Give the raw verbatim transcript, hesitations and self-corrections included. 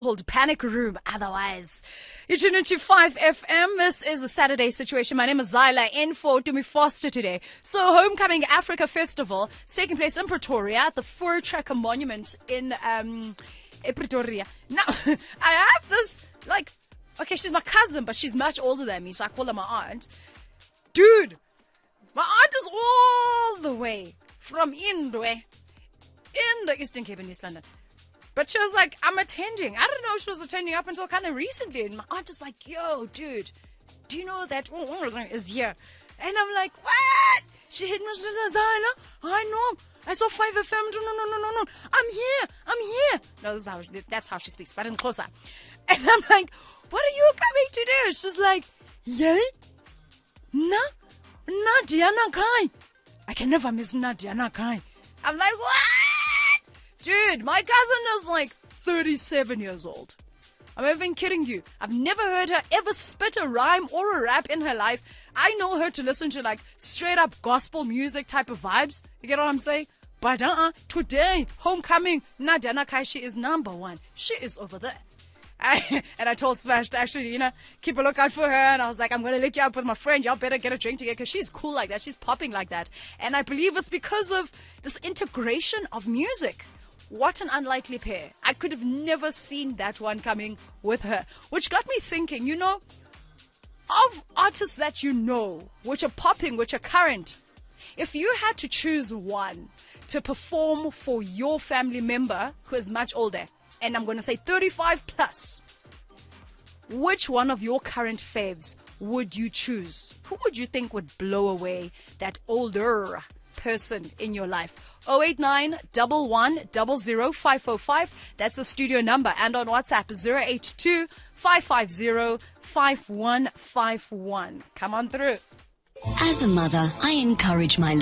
Called Panic Room. Otherwise, you tune into five F M. This is a Saturday situation. My name is Zyla, in for Dumi Foster today. So, Homecoming Africa Festival is taking place in Pretoria at the Voortrekker Monument in um, in Pretoria. Now, I have this, like, okay, she's my cousin, but she's much older than me, so I call her my aunt. Dude, my aunt is all the way from Indwe, in the Eastern Cape in East London. But she was like, I'm attending. I don't know if she was attending up until kind of recently. And my aunt is like, yo, dude, do you know that is here? And I'm like, what? She hit me with Zayla. I know. I saw five F M. No, no, no, no, no, no. I'm here. I'm here. No, this is how, that's how she speaks, but in closer. And I'm like, what are you coming to do? She's like, yeah? Na? Nadia Nakai. I can never miss Nadia Nakai. I'm like, what? Dude, my cousin is like thirty-seven years old. I'm not even kidding you. I've never heard her ever spit a rhyme or a rap in her life. I know her to listen to like straight up gospel music type of vibes. You get what I'm saying? But uh-uh, today, Homecoming, Nadia Nakai, she is number one. She is over there. I, and I told Smash to actually, you know, keep a lookout for her. And I was like, I'm going to link you up with my friend. Y'all better get a drink together because she's cool like that. She's popping like that. And I believe it's because of this integration of music. What an unlikely pair. I could have never seen that one coming with her. Which got me thinking, you know, of artists that you know, which are popping, which are current, if you had to choose one to perform for your family member who is much older, and I'm going to say thirty-five plus, which one of your current faves would you choose? Who would you think would blow away that older person in your life? oh eight nine, one one, zero zero, five oh five. That's the studio number. And on WhatsApp, zero eight two, five five zero, five one five one. Come on through. As a mother, I encourage my